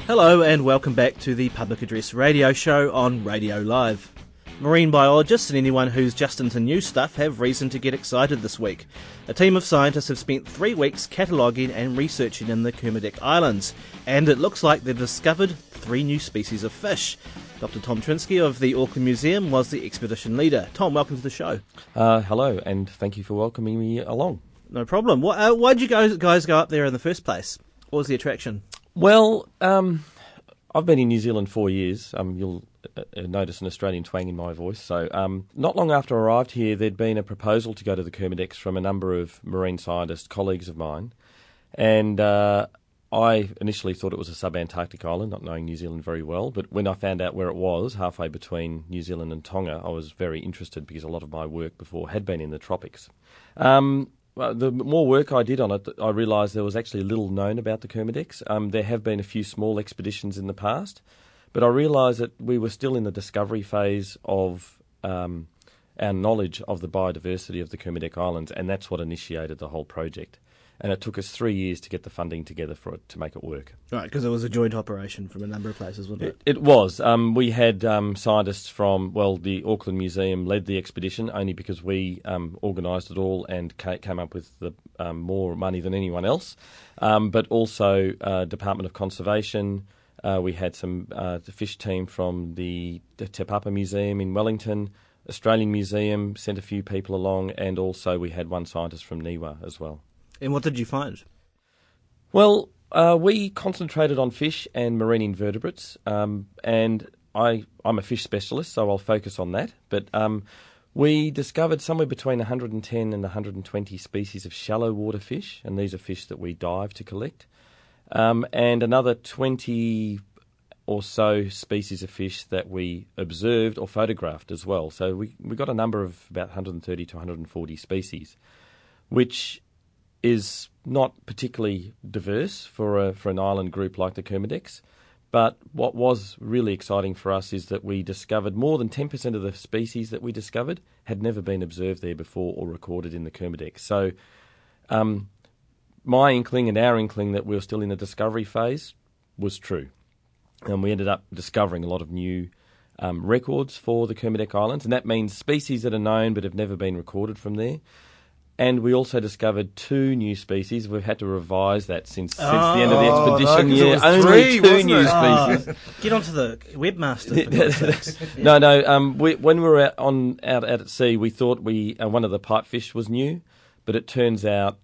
Hello and welcome back to the Public Address radio show on Radio Live. Marine biologists and anyone who's just into new stuff have reason to get excited this week. A team of scientists have spent 3 weeks cataloguing and researching in the Kermadec Islands, and it looks like they've discovered 3 new species of fish. Dr. Tom Trinsky of the Auckland Museum was the expedition leader. Tom, welcome to the show. Hello, and thank you for welcoming me along. No problem. Why did you guys go up there in the first place? What was the attraction? Well, I've been in New Zealand 4 years. You'll notice an Australian twang in my voice. So not long after I arrived here, there'd been a proposal to go to the Kermadecs from a number of marine scientist colleagues of mine. And I initially thought it was a sub-Antarctic island, not knowing New Zealand very well. But when I found out where it was, halfway between New Zealand and Tonga, I was very interested because a lot of my work before had been in the tropics. The more work I did on it, I realised there was actually little known about the Kermadecs. There have been a few small expeditions in the past, but I realised that we were still in the discovery phase of our knowledge of the biodiversity of the Kermadec Islands, and that's what initiated the whole project. And it took us 3 years to get the funding together for it to make it work. Right, because it was a joint operation from a number of places, wasn't it? It was. We had scientists from, the Auckland Museum led the expedition, only because we organised it all and came up with the more money than anyone else. But also Department of Conservation. We had some the fish team from the Te Papa Museum in Wellington. Australian Museum sent a few people along, and also we had one scientist from NIWA as well. And what did you find? Well, we concentrated on fish and marine invertebrates, and I'm a fish specialist, so I'll focus on that. But we discovered somewhere between 110 and 120 species of shallow water fish, and these are fish that we dive to collect, and another 20 or so species of fish that we observed or photographed as well. So we got a number of about 130 to 140 species, which is not particularly diverse for an island group like the Kermadecs. But what was really exciting for us is that we discovered more than 10% of the species that we discovered had never been observed there before or recorded in the Kermadecs. So my inkling and our inkling that we were still in the discovery phase was true. And we ended up discovering a lot of new records for the Kermadec Islands, and that means species that are known but have never been recorded from there. And we also discovered 2 new species. We've had to revise that since the end of the expedition. No, yeah, only 2 new species. Get onto the webmaster. When we were out at sea, we thought one of the pipefish was new, but it turns out,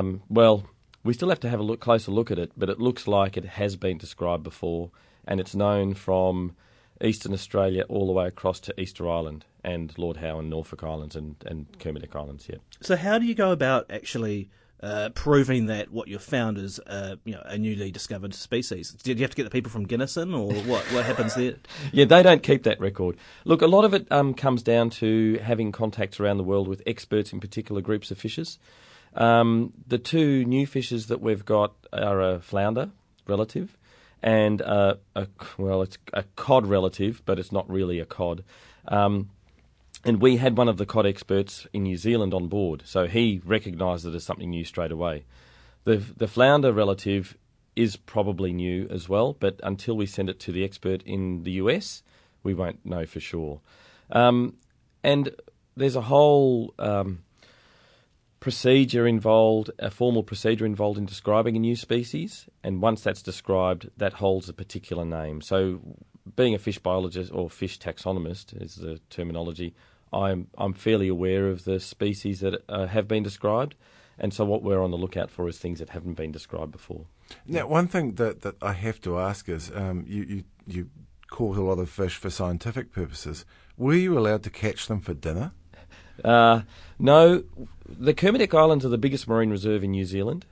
we still have to have a closer look at it, but it looks like it has been described before, and it's known from Eastern Australia all the way across to Easter Island and Lord Howe and Norfolk Islands and Kermadec Islands, yeah. So how do you go about actually proving that what you've found is a newly discovered species? Did you have to get the people from Guinness in, or what happens there? Yeah, they don't keep that record. Look, a lot of it comes down to having contacts around the world with experts in particular groups of fishes. The 2 new fishes that we've got are a flounder relative and it's a cod relative, but it's not really a cod. And we had one of the cod experts in New Zealand on board, so he recognised it as something new straight away. The flounder relative is probably new as well, but until we send it to the expert in the US, we won't know for sure. And there's a whole procedure involved, a formal procedure involved in describing a new species, and once that's described, that holds a particular name. So being a fish biologist or fish taxonomist is the terminology, I'm fairly aware of the species that have been described, and so what we're on the lookout for is things that haven't been described before. Now, one thing that I have to ask is, you caught a lot of fish for scientific purposes. Were you allowed to catch them for dinner? No. The Kermadec Islands are the biggest marine reserve in New Zealand,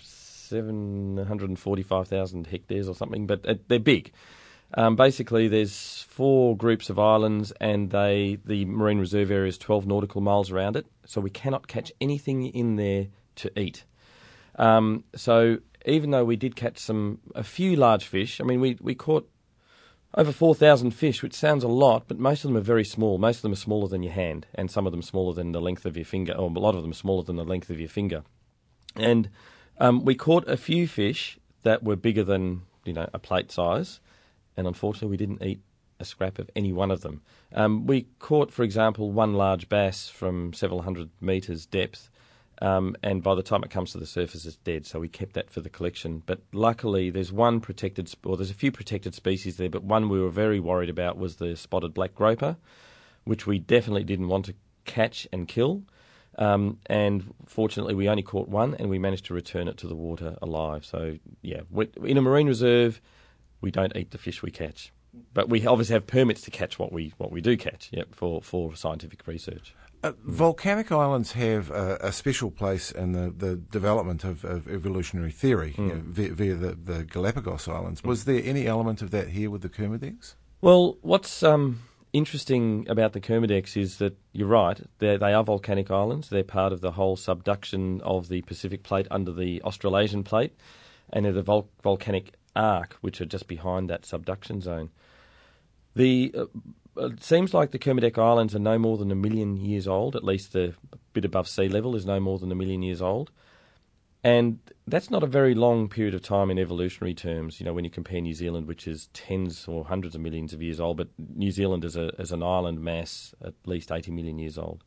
745,000 hectares or something, but they're big. Basically, there's 4 groups of islands, and the marine reserve area is 12 nautical miles around it, so we cannot catch anything in there to eat. So even though we did catch a few large fish, I mean, we caught over 4,000 fish, which sounds a lot, but most of them are very small. Most of them are smaller than your hand, and some of them smaller than the length of your finger, or a lot of them smaller than the length of your finger. And we caught a few fish that were bigger than a plate size, and unfortunately we didn't eat a scrap of any one of them. We caught, for example, one large bass from several hundred metres depth, and by the time it comes to the surface, it's dead. So we kept that for the collection. But luckily, there's a few protected species there, but one we were very worried about was the spotted black groper, which we definitely didn't want to catch and kill. And fortunately, we only caught one, and we managed to return it to the water alive. So, yeah, in a marine reserve, we don't eat the fish we catch. But we obviously have permits to catch what we do catch, for scientific research. Volcanic islands have a special place in the development of evolutionary theory via the Galapagos Islands. Was there any element of that here with the Kermadec? Well, what's interesting about the Kermadec is that you're right, they are volcanic islands. They're part of the whole subduction of the Pacific plate under the Australasian plate, and they're the volcanic arc, which are just behind that subduction zone. It seems like the Kermadec Islands are no more than 1 million years old, at least the bit above sea level is no more than 1 million years old. And that's not a very long period of time in evolutionary terms, when you compare New Zealand, which is tens or hundreds of millions of years old, but New Zealand as an island mass, at least 80 million years old.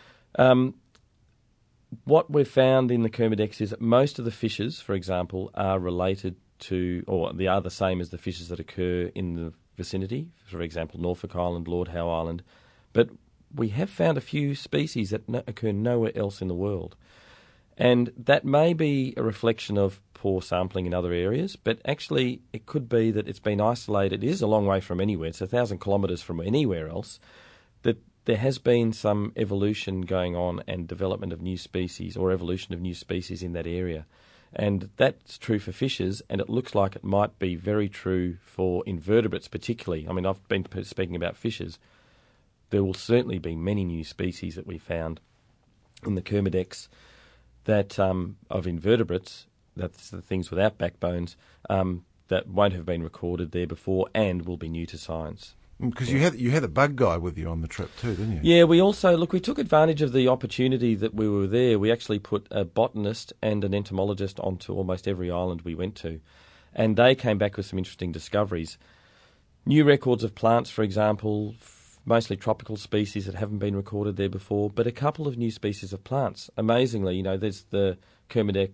What we've found in the Kermadec is that most of the fishes, for example, are related to, or they are the same as the fishes that occur in the vicinity, for example, Norfolk Island, Lord Howe Island, but we have found a few species that occur nowhere else in the world. And that may be a reflection of poor sampling in other areas, but actually it could be that it's been isolated. It is a long way from anywhere. It's 1,000 kilometres from anywhere else, that there has been some evolution going on and development of new species or evolution of new species in that area. And that's true for fishes, and it looks like it might be very true for invertebrates particularly. I mean, I've been speaking about fishes. There will certainly be many new species that we found in the Kermadec that of invertebrates, that's the things without backbones, that won't have been recorded there before and will be new to science. Because you had a bug guy with you on the trip too, didn't you? Yeah, we took advantage of the opportunity that we were there. We actually put a botanist and an entomologist onto almost every island we went to, and they came back with some interesting discoveries. New records of plants, for example, mostly tropical species that haven't been recorded there before, but a couple of new species of plants. Amazingly, there's the Kermadec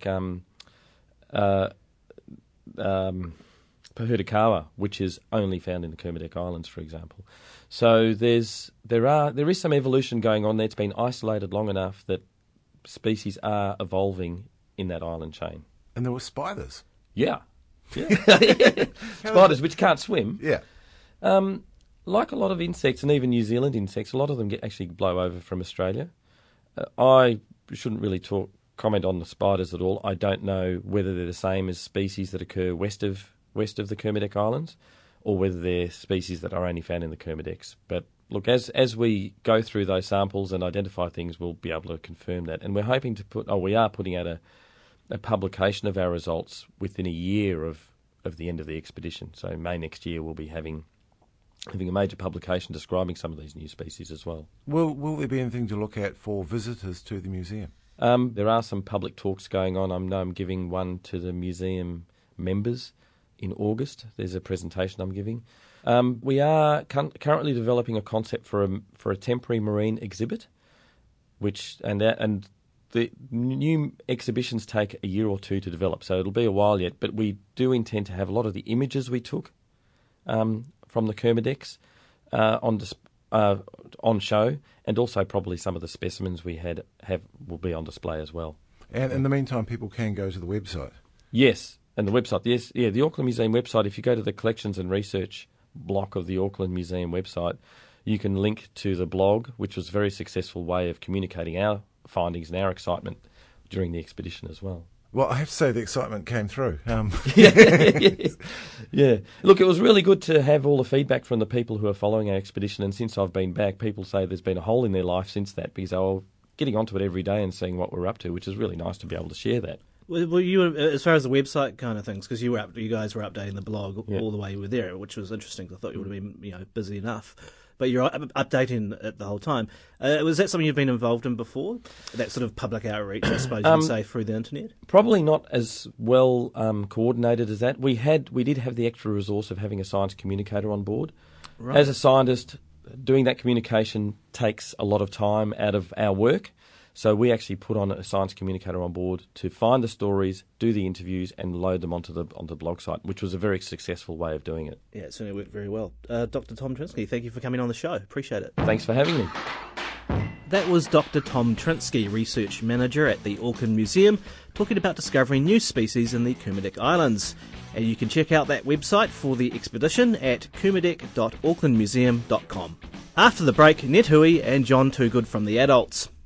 Pahudakawa, which is only found in the Kermadec Islands, for example. So there is some evolution going on there. It's been isolated long enough that species are evolving in that island chain. And there were spiders. Yeah. Spiders, which can't swim. Yeah. Like a lot of insects, and even New Zealand insects, a lot of them actually blow over from Australia. I shouldn't really comment on the spiders at all. I don't know whether they're the same as species that occur west of the Kermadec Islands, or whether they're species that are only found in the Kermadec. But look, as we go through those samples and identify things, we'll be able to confirm that. And we're hoping we are putting out a publication of our results within a year of the end of the expedition. So May next year we'll be having a major publication describing some of these new species as well. Will there be anything to look at for visitors to the museum? There are some public talks going on. I know I'm giving one to the museum members in August. There's a presentation I'm giving. We are currently developing a concept for a temporary marine exhibit, and the new exhibitions take a year or two to develop, so it'll be a while yet. But we do intend to have a lot of the images we took from the Kermadec on show, and also probably some of the specimens we will be on display as well. And in the meantime, people can go to the website. Yes, and the website. Yes, yeah, the Auckland Museum website. If you go to the collections and research block of the Auckland Museum website, you can link to the blog, which was a very successful way of communicating our findings and our excitement during the expedition as well. Well, I have to say the excitement came through. Yeah. Look, it was really good to have all the feedback from the people who are following our expedition, and since I've been back, people say there's been a hole in their life since that, because they were getting onto it every day and seeing what we're up to, which is really nice to be able to share that. Well, you, as far as the website kind of things, because you guys were updating the blog all the way you were there, which was interesting. I thought you would have been busy enough. but you're updating it the whole time. Was that something you've been involved in before? That sort of public outreach, I suppose you'd say, through the internet? Probably not as well coordinated as that. We did have the extra resource of having a science communicator on board. Right. As a scientist, doing that communication takes a lot of time out of our work. So we actually put on a science communicator on board to find the stories, do the interviews, and load them onto the blog site, which was a very successful way of doing it. Yeah, it certainly worked very well. Dr. Tom Trinsky, thank you for coming on the show. Appreciate it. Thanks for having me. That was Dr. Tom Trinsky, Research Manager at the Auckland Museum, talking about discovering new species in the Kermadec Islands. And you can check out that website for the expedition at kermadec.aucklandmuseum.com. After the break, Ned Hui and John Toogood from The Adults.